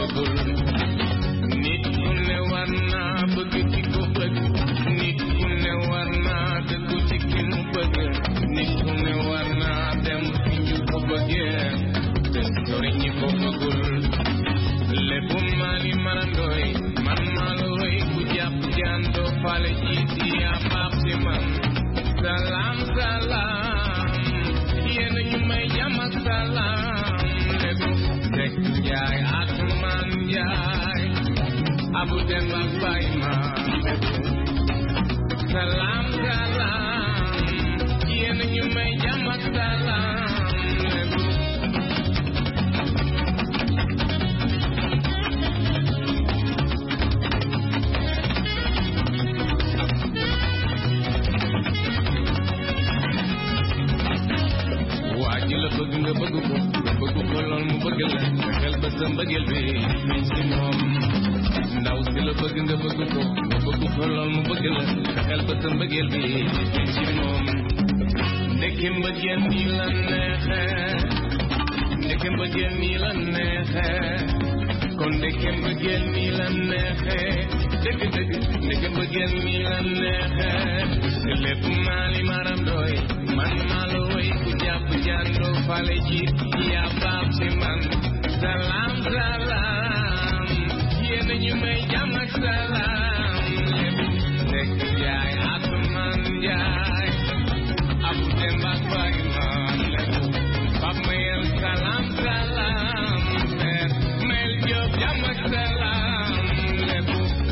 bëggul nit ku ne war naa bëgg ci ko bëgg nit ku ne war naa dëggu ci ki mu bëgg nit ku ne war naa dem fi ñu ko bëggee te sori ñi ko bëggul lépp maali marandooy man maa la wéy ku jàpp jàndoo fale ji si yaa baax si man salaam salaam yéen ñu may jàmm ak salaam lépp Seck Njaay Atumaan Njaay Abu Dem ak Baay ma lépp salaam salaam yéen ñu may jàmm ak salaam lépp la bëgg nga bëgg ko lool mu bëgg la xel ba sa mbëggeel bi mi ci moom ndaw si la bëgg nga bëgg ko lool mu bëgg la xel ba sa mbëggeel bi mi ci moom ndeke mbëggeel nii la neexee ndeke mbëggeel nii la neexee kon ndeke mbëggeel nii la neexee dëgg dëgg ndeke mbëggeel nii la neexee lépp maali maram doy man maa la woy ku jàpp jàndoo fale ji yaa baab si man salaam salaam yéen ñu may jàmm ak salaam lépp Seck Njaay Atumaan Njaay Abu Dem ak Baay ma lépp Pape Mayel salaam salaam Mel Jóob jàmm ak salaam lépp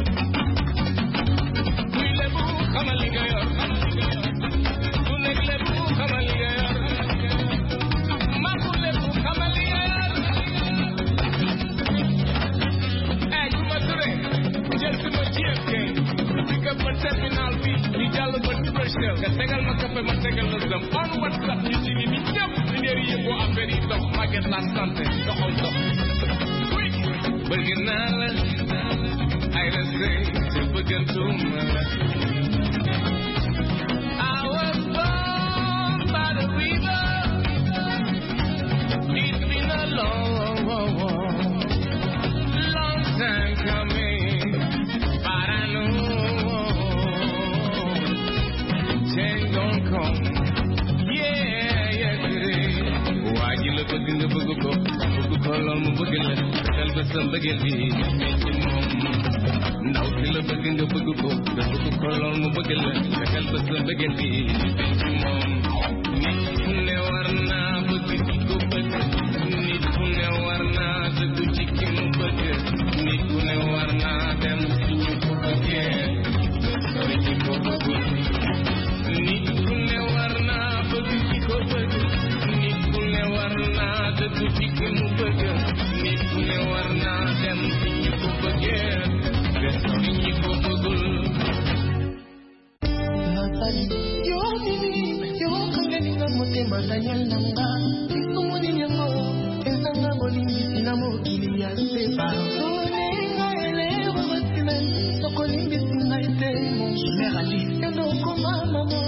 kuy lépp xamal li nga yor ku nekk lépp xamal li nga yor Maku lépp xamal li nga yor ay Juma Touré jël si ma GFK di ko ba terminal bi ñu jàll ba Bruxelles nga tegal ma café ma tegal la zam on WhatsApp ñu ci ni ñëpp di leer yëngoo affaire yi dox Maguette la santé doxal dox bëgg naa la ay la sëy te bëggantuma la I was born by the river. It's been a long time coming, but I know change gon' come. Yeah, today. Waa ji la bëgg nga bëgg ko lool mu bëgg la xel ba sa mbëggeel bi mi ci moom ndaw si la bëgg nga bëgg ko lool mu bëgg la xel ba sa mbëggeel bi mi ci moom nit ku ne war naa bëgg ci ko bëgg nit ku ne war naa dëggu ci ki mu bëgg nit ku ne war naa dem ci ñu ko bëggee sori ci ko bëggul nit ku ne war naa bëgg ci ko bëgg nit ku ne war naa dëggu ci ki mu bëgg nit ku ne war naa dem ci ñu ko bëggee te sori ñi ko bëggul yo kangeninga motema daniel nanga ikumuni nyango ezanga bolingi sina mokili ya sepa onenga elewa basime sokolingi singa ete monsumerali yondokoma mamo